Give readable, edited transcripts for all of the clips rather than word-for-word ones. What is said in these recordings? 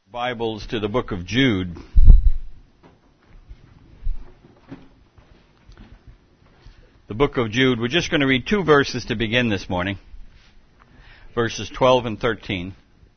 Bibles to the book of Jude. The book of Jude. We're just going to read two verses to begin this morning. Verses 12 and 13.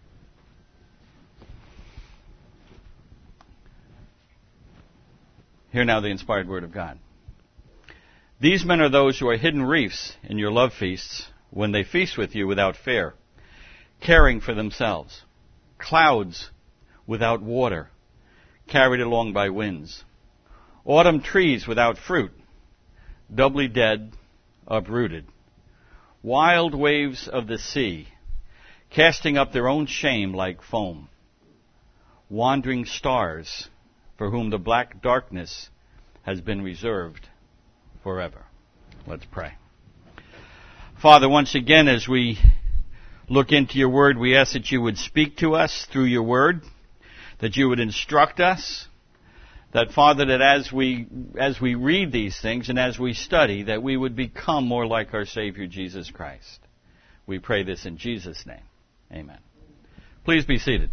Hear now the inspired word of God. These men are those who are hidden reefs in your love feasts when they feast with you without fear, caring for themselves. Clouds without water, carried along by winds. Autumn trees without fruit, doubly dead, uprooted. Wild waves of the sea, casting up their own shame like foam. Wandering stars, for whom the black darkness has been reserved forever. Let's pray. Father, once again, as we look into your word, we ask that you would speak to us through your word, that you would instruct us, that, Father, that as we read these things and as we study, that we would become more like our Savior, Jesus Christ. We pray this in Jesus' name. Amen. Please be seated.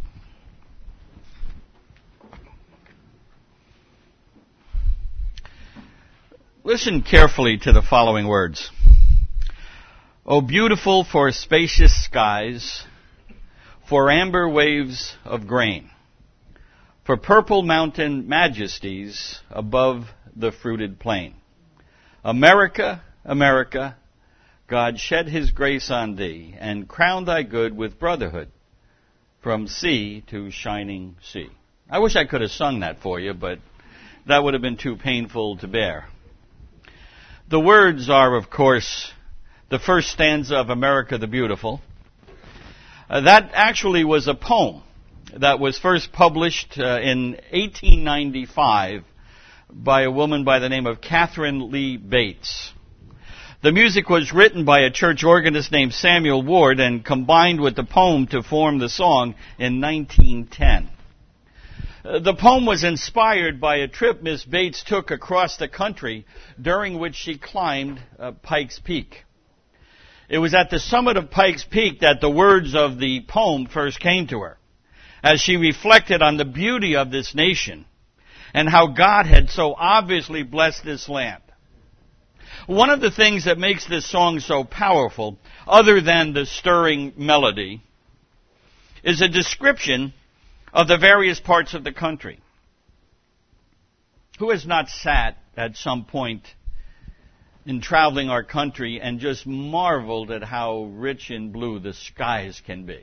Listen carefully to the following words. O beautiful for spacious skies, for amber waves of grain, for purple mountain majesties above the fruited plain. America, America, God shed his grace on thee, and crown thy good with brotherhood, from sea to shining sea. I wish I could have sung that for you, but that would have been too painful to bear. The words are, of course, the first stanza of America the Beautiful. That actually was a poem that was first published in 1895 by a woman by the name of Catherine Lee Bates. The music was written by a church organist named Samuel Ward and combined with the poem to form the song in 1910. The poem was inspired by a trip Miss Bates took across the country during which she climbed Pikes Peak. It was at the summit of Pikes Peak that the words of the poem first came to her, as she reflected on the beauty of this nation and how God had so obviously blessed this land. One of the things that makes this song so powerful, other than the stirring melody, is a description of the various parts of the country. Who has not sat at some point in traveling our country and just marveled at how rich in blue the skies can be?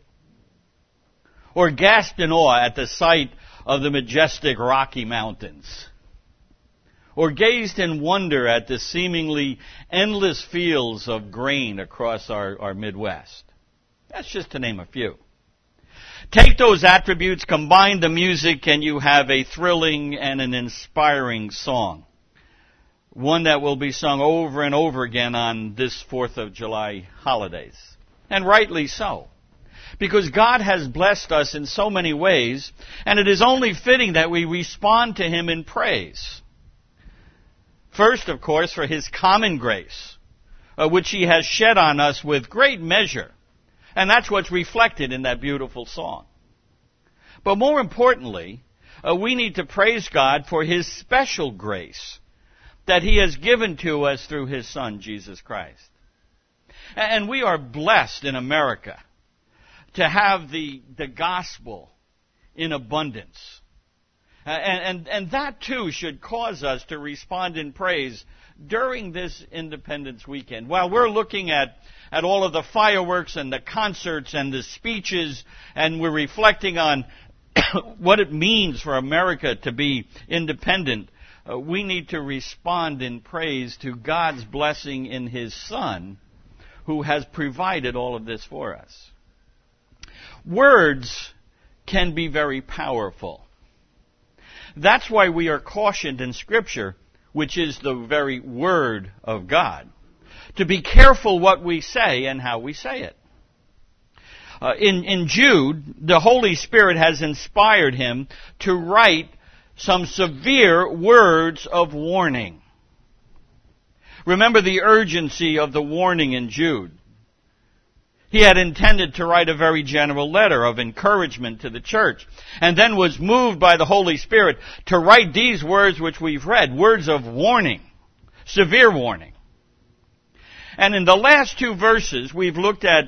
Or gasped in awe at the sight of the majestic Rocky Mountains? Or gazed in wonder at the seemingly endless fields of grain across our Midwest? That's just to name a few. Take those attributes, combine the music, and you have a thrilling and an inspiring song. One that will be sung over and over again on this 4th of July holidays. And rightly so. Because God has blessed us in so many ways, and it is only fitting that we respond to him in praise. First, of course, for his common grace, which he has shed on us with great measure. And that's what's reflected in that beautiful song. But more importantly, we need to praise God for his special grace that he has given to us through his Son, Jesus Christ. And we are blessed in America to have the gospel in abundance. And that too should cause us to respond in praise during this Independence weekend. While we're looking at all of the fireworks and the concerts and the speeches, and we're reflecting on what it means for America to be independent, we need to respond in praise to God's blessing in his Son, who has provided all of this for us. Words can be very powerful. That's why we are cautioned in Scripture, which is the very Word of God, to be careful what we say and how we say it. In Jude, the Holy Spirit has inspired him to write some severe words of warning. Remember the urgency of the warning in Jude. He had intended to write a very general letter of encouragement to the church, and then was moved by the Holy Spirit to write these words which we've read, words of warning, severe warning. And in the last two verses, we've looked at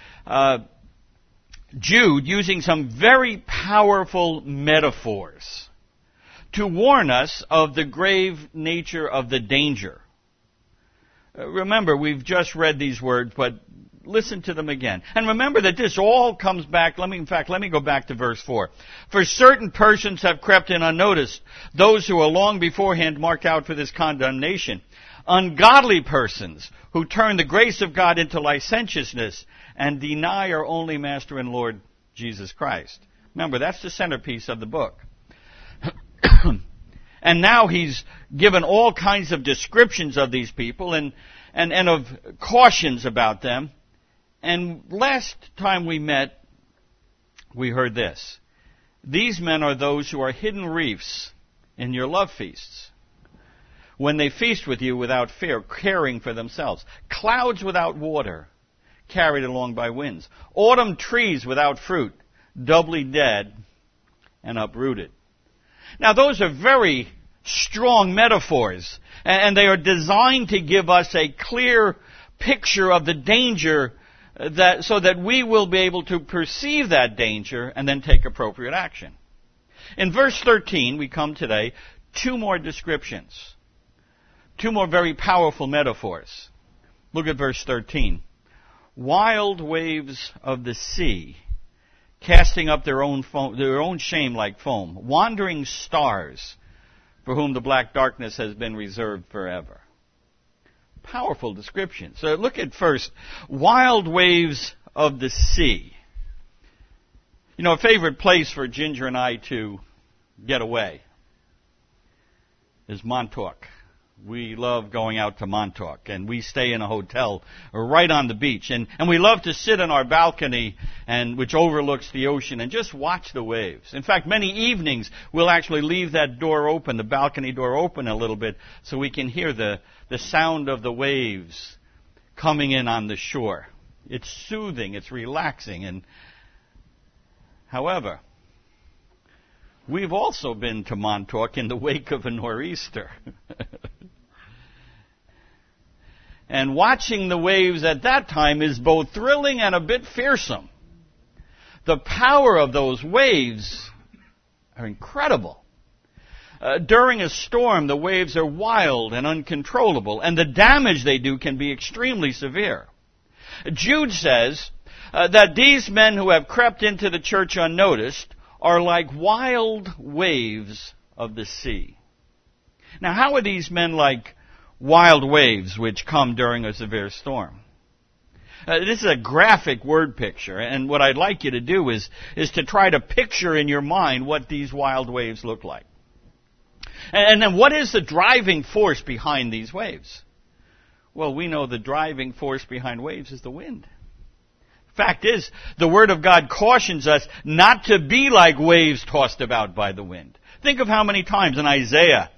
Jude using some very powerful metaphors to warn us of the grave nature of the danger. Remember, we've just read these words, but listen to them again. And remember that this all comes back, let me go back to verse 4. For certain persons have crept in unnoticed, those who are long beforehand marked out for this condemnation. Ungodly persons who turn the grace of God into licentiousness and deny our only Master and Lord Jesus Christ. Remember, that's the centerpiece of the book. And now he's given all kinds of descriptions of these people and of cautions about them. And last time we met, we heard this. These men are those who are hidden reefs in your love feasts, when they feast with you without fear, caring for themselves. Clouds without water, carried along by winds. Autumn trees without fruit, doubly dead and uprooted. Now those are very strong metaphors, and they are designed to give us a clear picture of the danger so that we will be able to perceive that danger and then take appropriate action. In verse 13, we come today, two more descriptions. Two more very powerful metaphors. Look at verse 13. Wild waves of the sea, casting up their own shame like foam. Wandering stars, for whom the black darkness has been reserved forever. Powerful description. So look at first, wild waves of the sea. You know, a favorite place for Ginger and I to get away is Montauk. We love going out to Montauk, and we stay in a hotel right on the beach. And we love to sit on our balcony, which overlooks the ocean, and just watch the waves. In fact, many evenings we'll actually leave that door open, the balcony door open a little bit, so we can hear the sound of the waves coming in on the shore. It's soothing, it's relaxing. However, we've also been to Montauk in the wake of a nor'easter. And watching the waves at that time is both thrilling and a bit fearsome. The power of those waves are incredible. During a storm, the waves are wild and uncontrollable, and the damage they do can be extremely severe. Jude says that these men who have crept into the church unnoticed are like wild waves of the sea. Now, how are these men like wild waves which come during a severe storm? This is a graphic word picture, and what I'd like you to do is to try to picture in your mind what these wild waves look like. And then what is the driving force behind these waves? Well, we know the driving force behind waves is the wind. Fact is, the Word of God cautions us not to be like waves tossed about by the wind. Think of how many times in Isaiah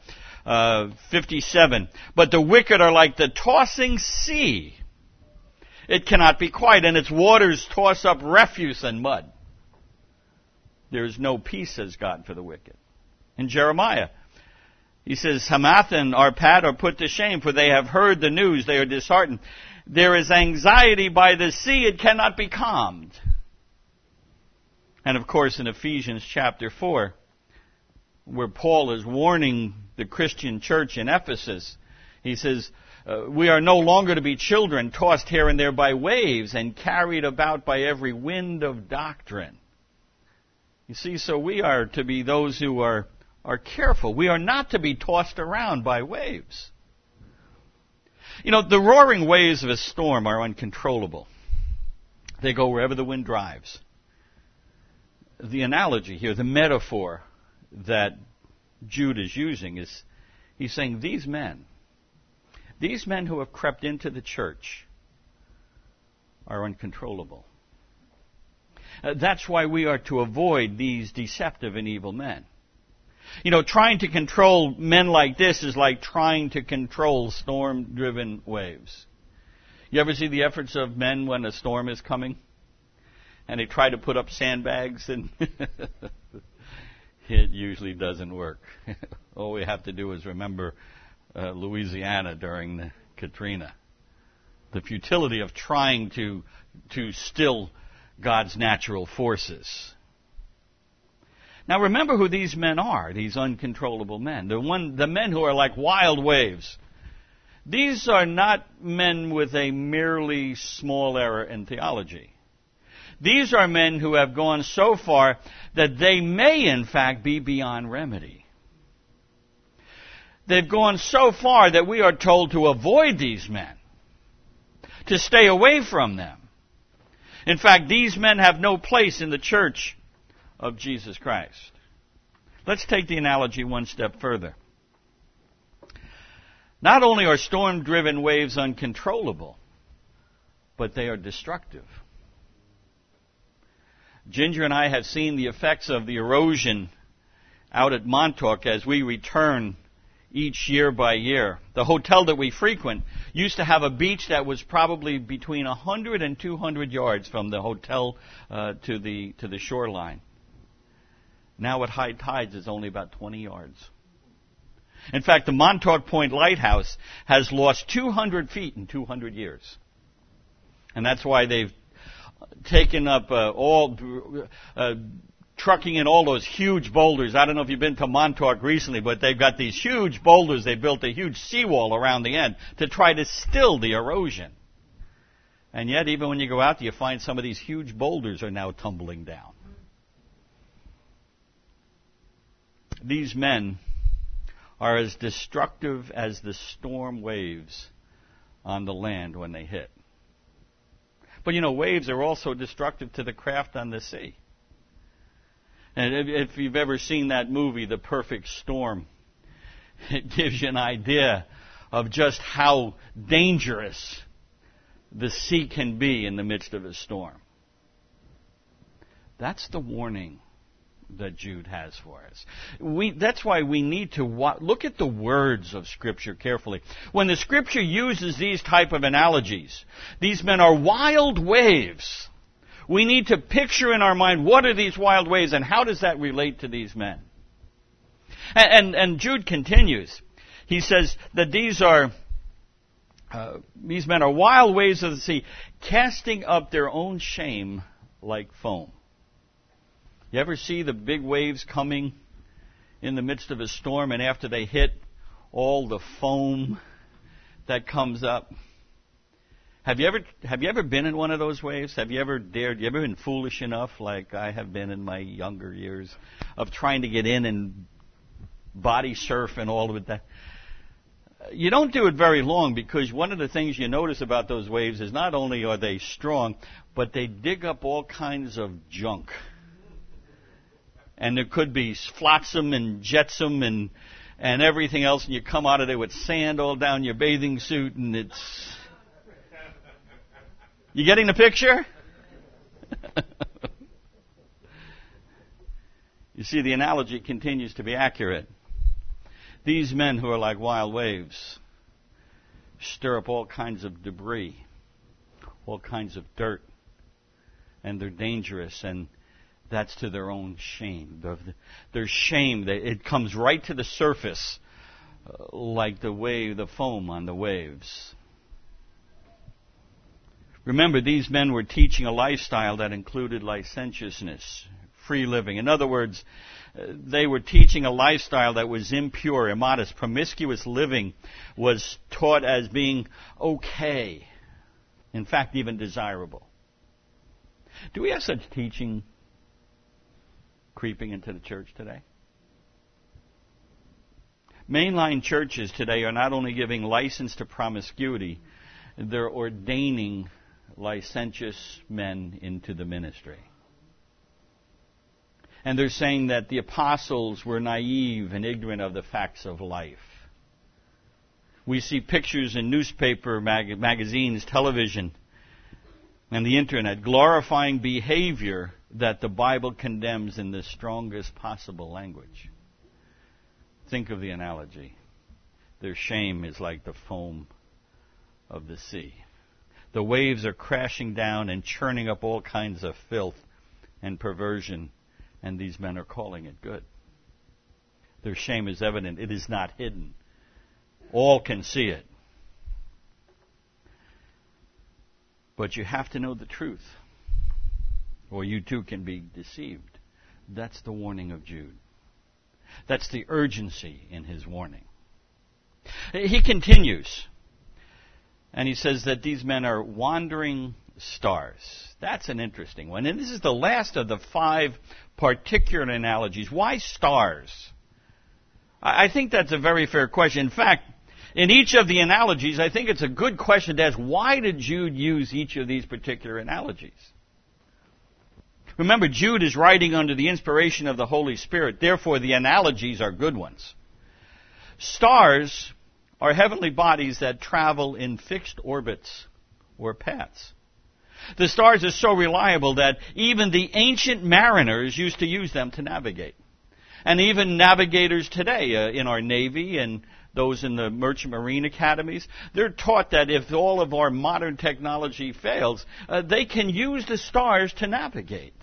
57, but the wicked are like the tossing sea. It cannot be quiet, and its waters toss up refuse and mud. There is no peace, says God, for the wicked. In Jeremiah, he says, Hamath and Arpad are put to shame, for they have heard the news, they are disheartened. There is anxiety by the sea, it cannot be calmed. And of course in Ephesians chapter 4, where Paul is warning the Christian church in Ephesus, he says, we are no longer to be children tossed here and there by waves and carried about by every wind of doctrine. You see, so we are to be those who are careful. We are not to be tossed around by waves. You know, the roaring waves of a storm are uncontrollable. They go wherever the wind drives. The analogy here, the metaphor that Jude is using is, he's saying these men who have crept into the church are uncontrollable. That's why we are to avoid these deceptive and evil men. You know, trying to control men like this is like trying to control storm-driven waves. You ever see the efforts of men when a storm is coming? And they try to put up sandbags, and it usually doesn't work. All we have to do is remember Louisiana during the Katrina. The futility of trying to still God's natural forces. Now remember who these men are, these uncontrollable men. The men who are like wild waves. These are not men with a merely small error in theology. These are men who have gone so far that they may in fact be beyond remedy. They've gone so far that we are told to avoid these men, to stay away from them. In fact, these men have no place in the church of Jesus Christ. Let's take the analogy one step further. Not only are storm-driven waves uncontrollable, but they are destructive. Ginger and I have seen the effects of the erosion out at Montauk as we return each year by year. The hotel that we frequent used to have a beach that was probably between 100 and 200 yards from the hotel to the shoreline. Now at high tides, it's only about 20 yards. In fact, the Montauk Point Lighthouse has lost 200 feet in 200 years. And that's why they've taken up trucking in all those huge boulders. I don't know if you've been to Montauk recently, but they've got these huge boulders. They built a huge seawall around the end to try to still the erosion. And yet, even when you go out there, you find some of these huge boulders are now tumbling down. These men are as destructive as the storm waves on the land when they hit. But you know, waves are also destructive to the craft on the sea. And if you've ever seen that movie, The Perfect Storm, it gives you an idea of just how dangerous the sea can be in the midst of a storm. That's the warning that Jude has for us. That's why we need to look at the words of Scripture carefully. When the Scripture uses these type of analogies, these men are wild waves. We need to picture in our mind, what are these wild waves and how does that relate to these men? And Jude continues. He says that these men are wild waves of the sea, casting up their own shame like foam. You ever see the big waves coming in the midst of a storm, and after they hit, all the foam that comes up? Have you ever been in one of those waves? Have you ever been foolish enough, like I have been in my younger years, of trying to get in and body surf and all of that? You don't do it very long, because one of the things you notice about those waves is not only are they strong, but they dig up all kinds of junk. And there could be flotsam and jetsam and everything else, and you come out of there with sand all down your bathing suit, and it's... You getting the picture? You see, the analogy continues to be accurate. These men who are like wild waves stir up all kinds of debris, all kinds of dirt, and they're dangerous, and that's to their own shame. Their shame, it comes right to the surface like the foam on the waves. Remember, these men were teaching a lifestyle that included licentiousness, free living. In other words, they were teaching a lifestyle that was impure, immodest. Promiscuous living was taught as being okay. In fact, even desirable. Do we have such teaching creeping into the church today? Mainline churches today are not only giving license to promiscuity, they're ordaining licentious men into the ministry. And they're saying that the apostles were naive and ignorant of the facts of life. We see pictures in newspaper, magazines, television, and the internet glorifying behavior that the Bible condemns in the strongest possible language. Think of the analogy. Their shame is like the foam of the sea. The waves are crashing down and churning up all kinds of filth and perversion, and these men are calling it good. Their shame is evident. It is not hidden. All can see it. But you have to know the truth, or you too can be deceived. That's the warning of Jude. That's the urgency in his warning. He continues, and he says that these men are wandering stars. That's an interesting one. And this is the last of the 5 particular analogies. Why stars? I think that's a very fair question. In fact, in each of the analogies, I think it's a good question to ask, why did Jude use each of these particular analogies? Remember, Jude is writing under the inspiration of the Holy Spirit. Therefore, the analogies are good ones. Stars are heavenly bodies that travel in fixed orbits or paths. The stars are so reliable that even the ancient mariners used to use them to navigate. And even navigators today in our Navy and those in the merchant marine academies, they're taught that if all of our modern technology fails, they can use the stars to navigate.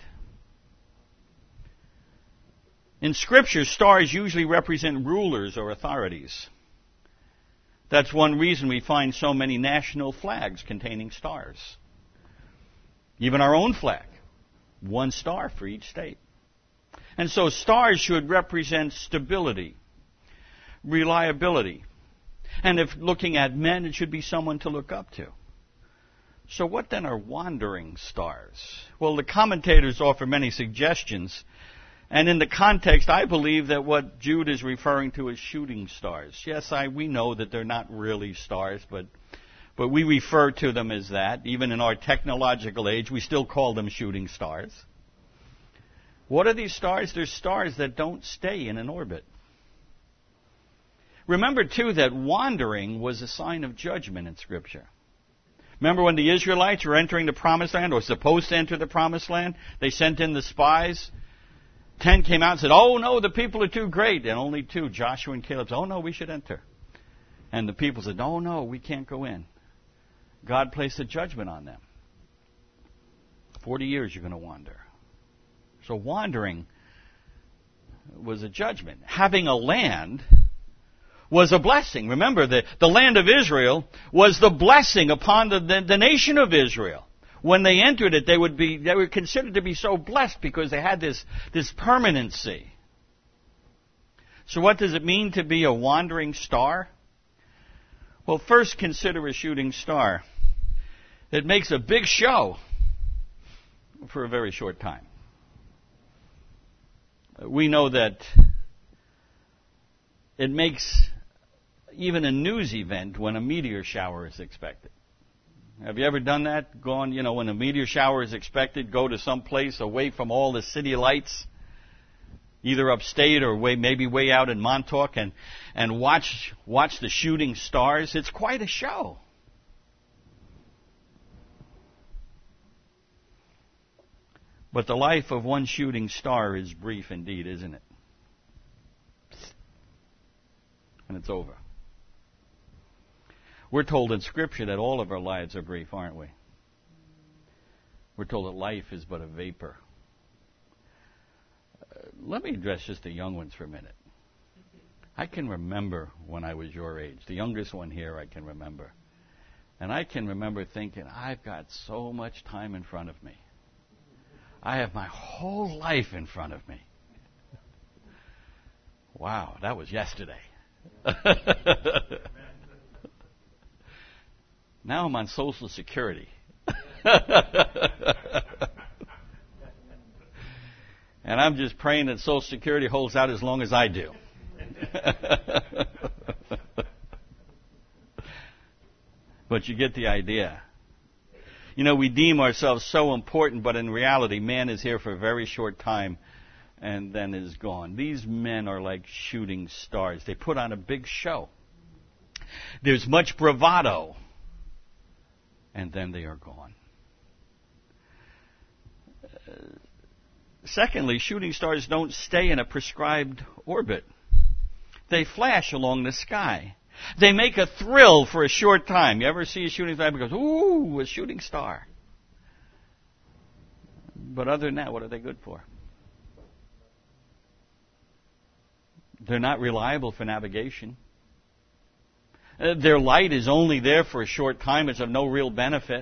In Scripture, stars usually represent rulers or authorities. That's one reason we find so many national flags containing stars. Even our own flag, 1 star for each state. And so stars should represent stability, reliability. And if looking at men, it should be someone to look up to. So what then are wandering stars? Well, the commentators offer many suggestions. And in the context, I believe that what Jude is referring to is shooting stars. Yes, we know that they're not really stars, but we refer to them as that. Even in our technological age, we still call them shooting stars. What are these stars? They're stars that don't stay in an orbit. Remember, too, that wandering was a sign of judgment in Scripture. Remember when the Israelites were entering the Promised Land, or supposed to enter the Promised Land? They sent in the spies. 10 came out and said, oh, no, the people are too great. And only 2, Joshua and Caleb, said, oh, no, we should enter. And the people said, oh, no, we can't go in. God placed a judgment on them. 40 years you're going to wander. So wandering was a judgment. Having a land was a blessing. Remember, the land of Israel was the blessing upon the nation of Israel. When they entered it, they were considered to be so blessed because they had this permanency. So what does it mean to be a wandering star? Well, first consider a shooting star. It makes a big show for a very short time. We know that it makes even a news event when a meteor shower is expected. Have you ever done that? Gone, when a meteor shower is expected, go to some place away from all the city lights, either upstate or maybe way out in Montauk, and watch the shooting stars. It's quite a show. But the life of one shooting star is brief indeed, isn't it? And it's over. We're told in Scripture that all of our lives are brief, aren't we? We're told that life is but a vapor. Let me address just the young ones for a minute. I can remember when I was your age. The youngest one here I can remember. And I can remember thinking, I've got so much time in front of me. I have my whole life in front of me. Wow, that was yesterday. Now I'm on Social Security. And I'm just praying that Social Security holds out as long as I do. But you get the idea. We deem ourselves so important, but in reality, man is here for a very short time and then is gone. These men are like shooting stars. They put on a big show. There's much bravado, and then they are gone. Secondly, shooting stars don't stay in a prescribed orbit. They flash along the sky. They make a thrill for a short time. You ever see a shooting star because, ooh, a shooting star. But other than that, what are they good for? They're not reliable for navigation. Their light is only there for a short time. It's of no real benefit.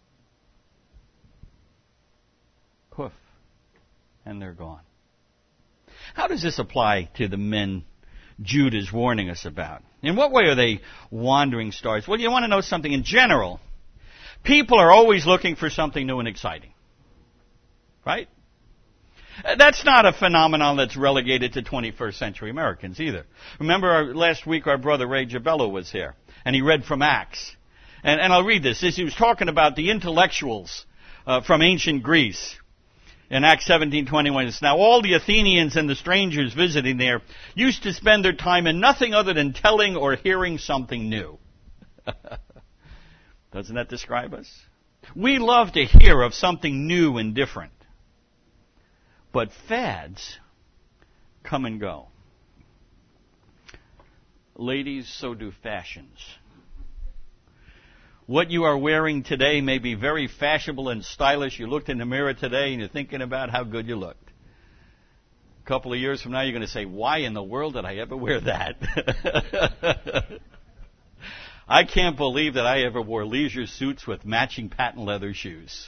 Poof. And they're gone. How does this apply to the men Jude is warning us about? In what way are they wandering stars? Well, you want to know something. In general, people are always looking for something new and exciting. Right? That's not a phenomenon that's relegated to 21st century Americans either. Remember last week our brother Ray Jabello was here, and he read from Acts. And I'll read this. He was talking about the intellectuals from ancient Greece. In Acts 17:21, it's now all the Athenians and the strangers visiting there used to spend their time in nothing other than telling or hearing something new. Doesn't that describe us? We love to hear of something new and different. But fads come and go. Ladies, so do fashions. What you are wearing today may be very fashionable and stylish. You looked in the mirror today and you're thinking about how good you looked. A couple of years from now you're going to say, why in the world did I ever wear that? I can't believe that I ever wore leisure suits with matching patent leather shoes.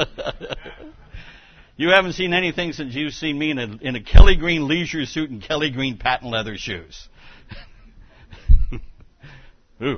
You haven't seen anything since you've seen me in a Kelly Green leisure suit and Kelly Green patent leather shoes. Ooh.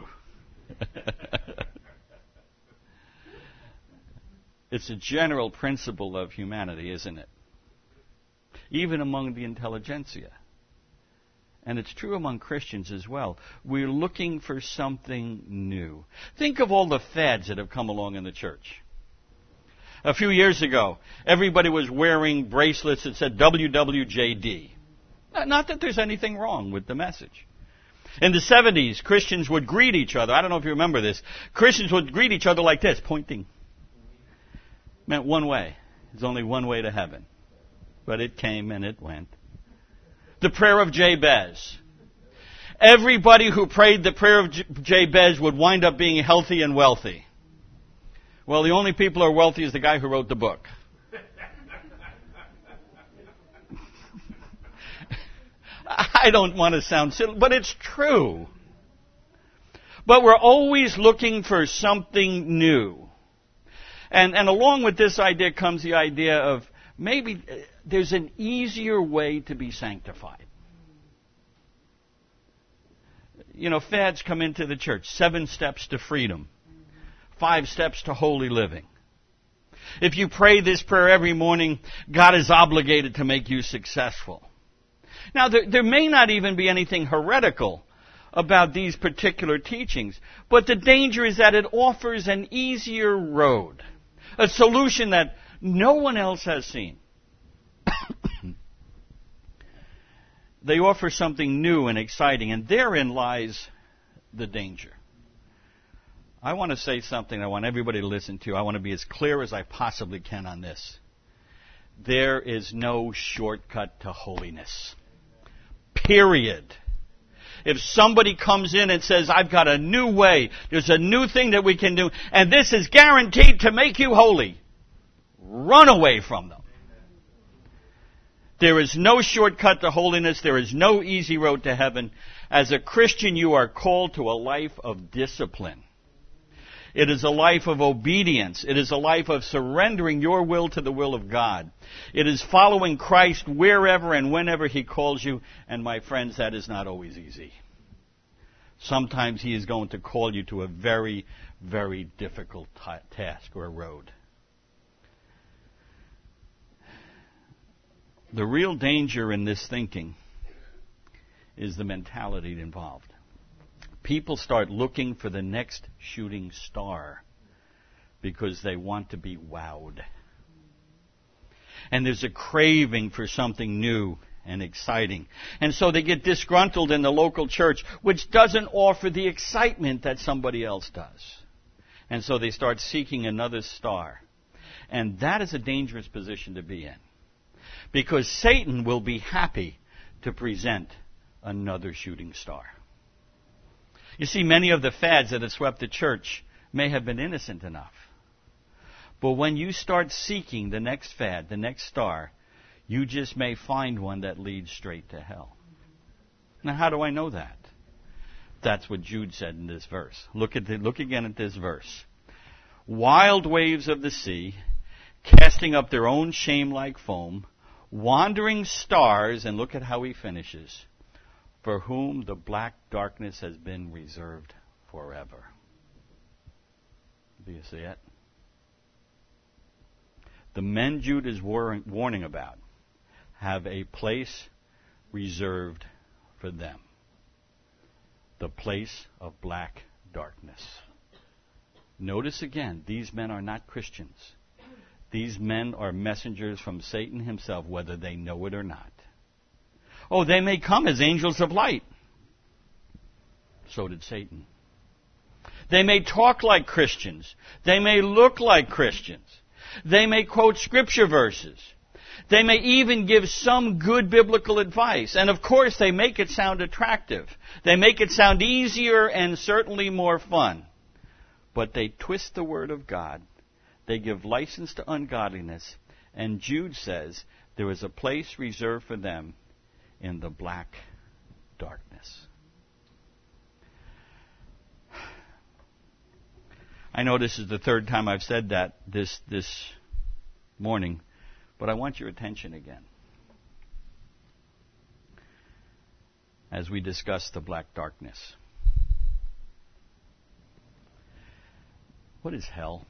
It's a general principle of humanity, isn't it? Even among the intelligentsia. And it's true among Christians as well. We're looking for something new. Think of all the fads that have come along in the church. A few years ago, everybody was wearing bracelets that said WWJD. Not that there's anything wrong with the message. In the 70s, Christians would greet each other. I don't know if you remember this. Christians would greet each other like this, pointing. Meant one way. There's only one way to heaven. But it came and it went. The prayer of Jabez. Everybody who prayed the prayer of Jabez would wind up being healthy and wealthy. Well, the only people who are wealthy is the guy who wrote the book. I don't want to sound silly, but it's true. But we're always looking for something new. And along with this idea comes the idea of maybe there's an easier way to be sanctified. You know, fads come into the church. 7 steps to freedom. 5 steps to holy living. If you pray this prayer every morning, God is obligated to make you successful. Now, there may not even be anything heretical about these particular teachings, but the danger is that it offers an easier road, a solution that no one else has seen. They offer something new and exciting, and therein lies the danger. I want to say something I want everybody to listen to. I want to be as clear as I possibly can on this. There is no shortcut to holiness. Period. If somebody comes in and says, I've got a new way, there's a new thing that we can do, and this is guaranteed to make you holy, run away from them. There is no shortcut to holiness. There is no easy road to heaven. As a Christian, you are called to a life of discipline. It is a life of obedience. It is a life of surrendering your will to the will of God. It is following Christ wherever and whenever He calls you. And my friends, that is not always easy. Sometimes He is going to call you to a very, very difficult task or road. The real danger in this thinking is the mentality involved. People start looking for the next shooting star because they want to be wowed. And there's a craving for something new and exciting. And so they get disgruntled in the local church, which doesn't offer the excitement that somebody else does. And so they start seeking another star. And that is a dangerous position to be in. Because Satan will be happy to present another shooting star. You see, many of the fads that have swept the church may have been innocent enough. But when you start seeking the next fad, the next star, you just may find one that leads straight to hell. Now, how do I know that? That's what Jude said in this verse. Look again at this verse. Wild waves of the sea, casting up their own shame like foam, wandering stars, and look at how he finishes, for whom the black darkness has been reserved forever. Do you see it? The men Jude is warning about have a place reserved for them. The place of black darkness. Notice again, these men are not Christians. These men are messengers from Satan himself, whether they know it or not. Oh, they may come as angels of light. So did Satan. They may talk like Christians. They may look like Christians. They may quote scripture verses. They may even give some good biblical advice. And of course, they make it sound attractive. They make it sound easier and certainly more fun. But they twist the word of God. They give license to ungodliness. And Jude says there is a place reserved for them in the black darkness. I know this is the third time I've said that this morning, but I want your attention again as we discuss the black darkness. What is hell?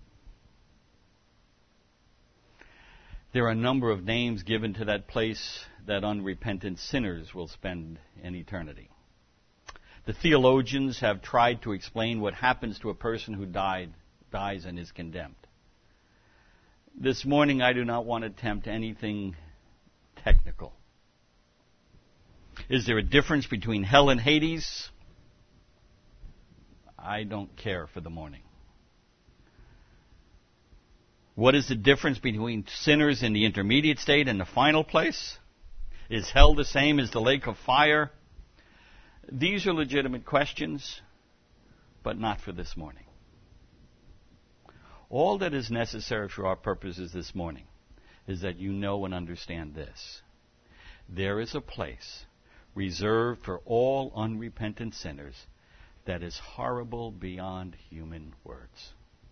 There are a number of names given to that place that unrepentant sinners will spend in eternity. The theologians have tried to explain what happens to a person who dies and is condemned. This morning I do not want to attempt anything technical. Is there a difference between hell and Hades? I don't care for the morning. What is the difference between sinners in the intermediate state and the final place? Is hell the same as the lake of fire? These are legitimate questions, but not for this morning. All that is necessary for our purposes this morning is that you know and understand this. There is a place reserved for all unrepentant sinners that is horrible beyond human words.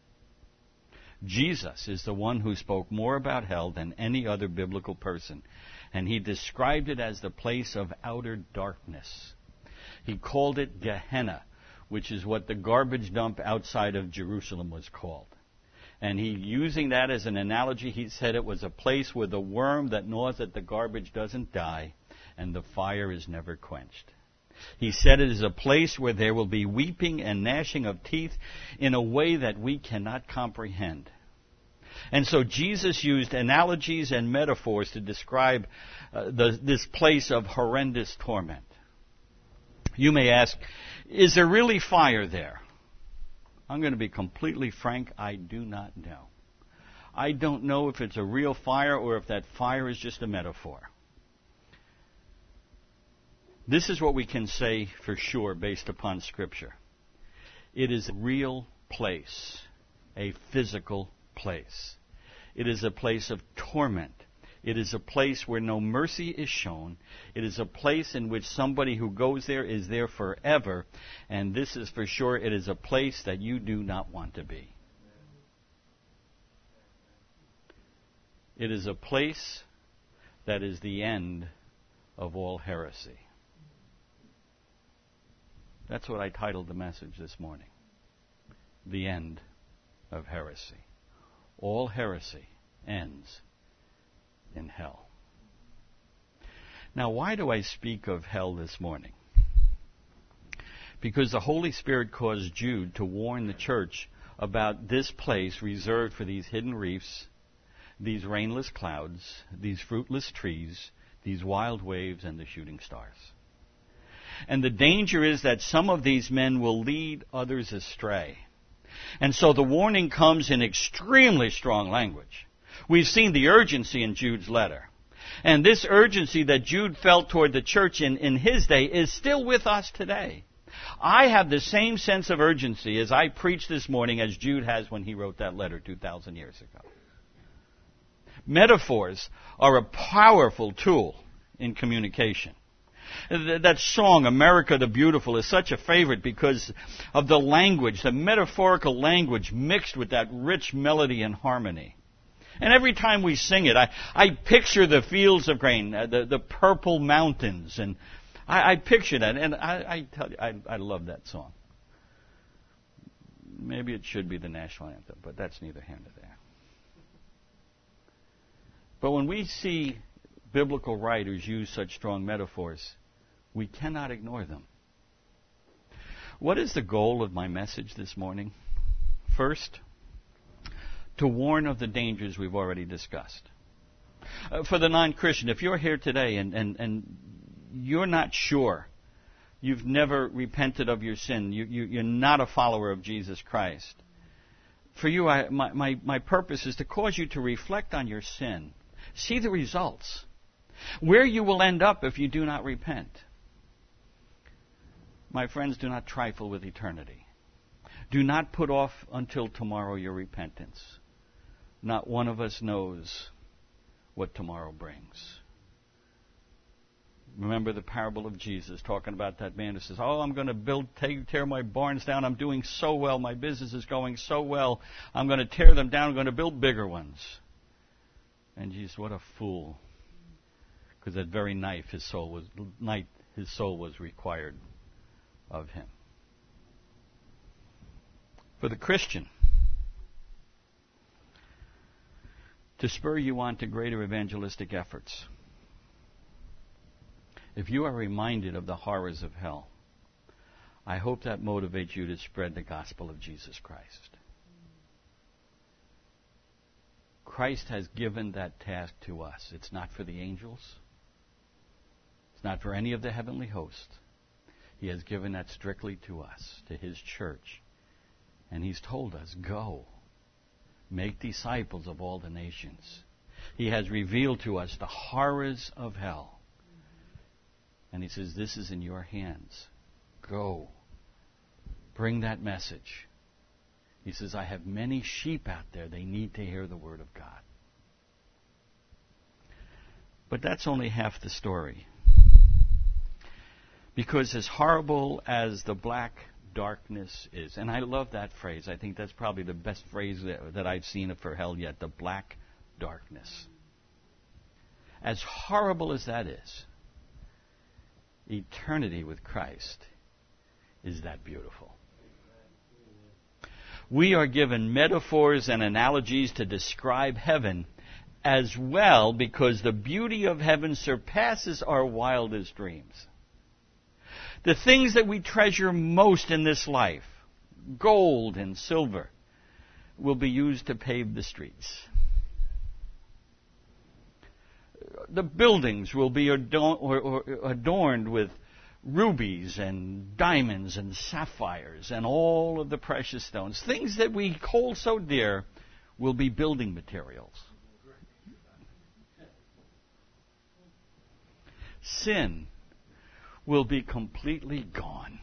Jesus is the one who spoke more about hell than any other biblical person, and he described it as the place of outer darkness. He called it Gehenna, which is what the garbage dump outside of Jerusalem was called. And he, using that as an analogy, he said it was a place where the worm that gnaws at the garbage doesn't die, and the fire is never quenched. He said it is a place where there will be weeping and gnashing of teeth in a way that we cannot comprehend. And so Jesus used analogies and metaphors to describe this place of horrendous torment. You may ask, is there really fire there? I'm going to be completely frank, I do not know. I don't know if it's a real fire or if that fire is just a metaphor. This is what we can say for sure based upon Scripture. It is a real place, a physical place. It is a place of torment. It is a place where no mercy is shown. It is a place in which somebody who goes there is there forever. And this is for sure, it is a place that you do not want to be. It is a place that is the end of all heresy. That's what I titled the message this morning. The end of heresy. All heresy ends in hell. Now, why do I speak of hell this morning? Because the Holy Spirit caused Jude to warn the church about this place reserved for these hidden reefs, these rainless clouds, these fruitless trees, these wild waves, and the shooting stars. And the danger is that some of these men will lead others astray. And so the warning comes in extremely strong language. We've seen the urgency in Jude's letter. And this urgency that Jude felt toward the church in his day is still with us today. I have the same sense of urgency as I preach this morning as Jude has when he wrote that letter 2,000 years ago. Metaphors are a powerful tool in communication. That song, America the Beautiful, is such a favorite because of the language, the metaphorical language mixed with that rich melody and harmony. And every time we sing it, I picture the fields of grain, the purple mountains, and I picture that, and I tell you, I love that song. Maybe it should be the national anthem, but that's neither here nor there. But when we see biblical writers use such strong metaphors, we cannot ignore them. What is the goal of my message this morning? First, to warn of the dangers we've already discussed. For the non-Christian, if you're here today and you're not sure, you've never repented of your sin, you're not a follower of Jesus Christ, for you, my purpose is to cause you to reflect on your sin, see the results, where you will end up if you do not repent. My friends, do not trifle with eternity. Do not put off until tomorrow your repentance. Not one of us knows what tomorrow brings. Remember the parable of Jesus, talking about that man who says, I'm going to tear my barns down. I'm doing so well. My business is going so well. I'm going to tear them down. I'm going to build bigger ones. And Jesus, what a fool. Because that very night his soul was required of him. For the Christian, to spur you on to greater evangelistic efforts, if you are reminded of the horrors of hell, I hope that motivates you to spread the gospel of Jesus Christ. Christ has given that task to us. It's not for the angels. It's not for any of the heavenly hosts. He has given that strictly to us, to His church. And He's told us, go, make disciples of all the nations. He has revealed to us the horrors of hell. And He says, this is in your hands. Go. Bring that message. He says, I have many sheep out there. They need to hear the Word of God. But that's only half the story. Because as horrible as the black darkness is, and I love that phrase. I think that's probably the best phrase that I've seen for hell yet, the black darkness. As horrible as that is, eternity with Christ is that beautiful. We are given metaphors and analogies to describe heaven as well, because the beauty of heaven surpasses our wildest dreams. The things that we treasure most in this life, gold and silver, will be used to pave the streets. The buildings will be adorned with rubies and diamonds and sapphires and all of the precious stones. Things that we hold so dear will be building materials. Sin will be completely gone.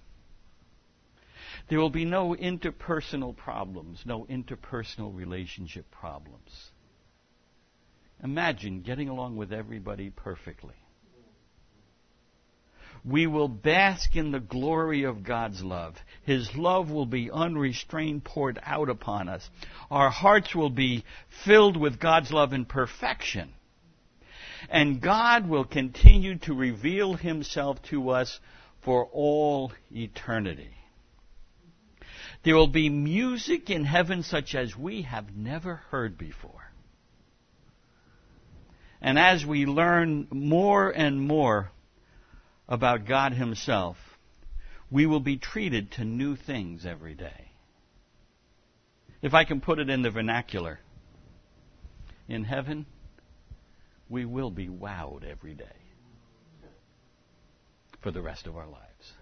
There will be no interpersonal problems, no interpersonal relationship problems. Imagine getting along with everybody perfectly. We will bask in the glory of God's love. His love will be unrestrained, poured out upon us. Our hearts will be filled with God's love in perfection. And God will continue to reveal Himself to us for all eternity. There will be music in heaven such as we have never heard before. And as we learn more and more about God Himself, we will be treated to new things every day. If I can put it in the vernacular, in heaven, we will be wowed every day for the rest of our lives.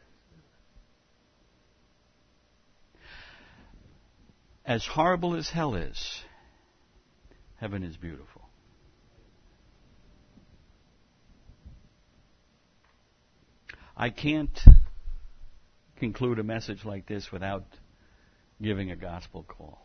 As horrible as hell is, heaven is beautiful. I can't conclude a message like this without giving a gospel call.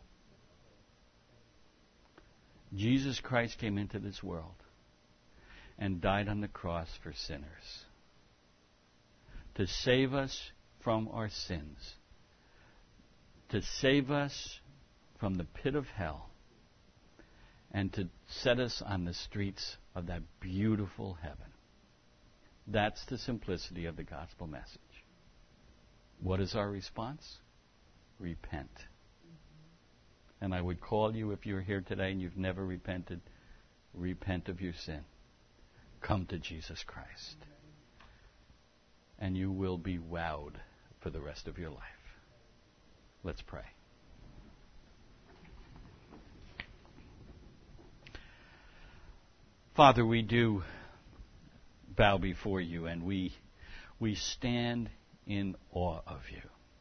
Jesus Christ came into this world and died on the cross for sinners, to save us from our sins, to save us from the pit of hell, and to set us on the streets of that beautiful heaven. That's the simplicity of the gospel message. What is our response? Repent. And I would call you, if you're here today and you've never repented, repent of your sin. Come to Jesus Christ. And you will be wowed for the rest of your life. Let's pray. Father, we do bow before you, and we stand in awe of you,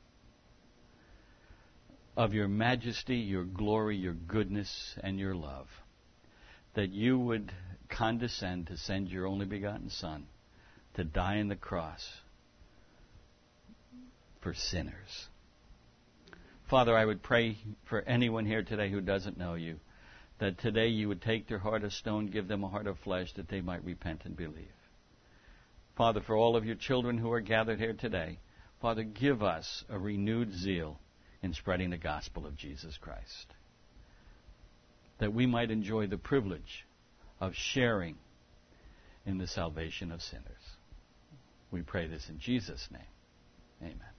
of your majesty, your glory, your goodness, and your love, that you would condescend to send your only begotten Son to die on the cross for sinners. Father, I would pray for anyone here today who doesn't know you, that today you would take their heart of stone, give them a heart of flesh, that they might repent and believe. Father, for all of your children who are gathered here today, Father, give us a renewed zeal in spreading the gospel of Jesus Christ, that we might enjoy the privilege of sharing in the salvation of sinners. We pray this in Jesus' name. Amen.